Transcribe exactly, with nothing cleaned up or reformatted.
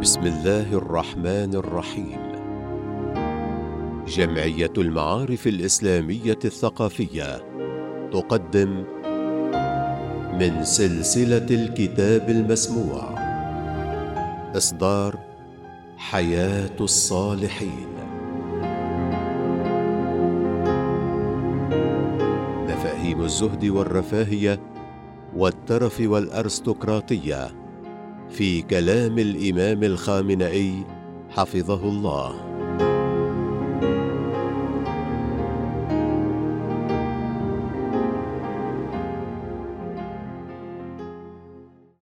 بسم الله الرحمن الرحيم. جمعية المعارف الإسلامية الثقافية تقدم من سلسلة الكتاب المسموع إصدار حياة الصالحين. مفاهيم الزهد والرفاهية والترف والأرستقراطية في كلام الإمام الخامنئي حفظه الله.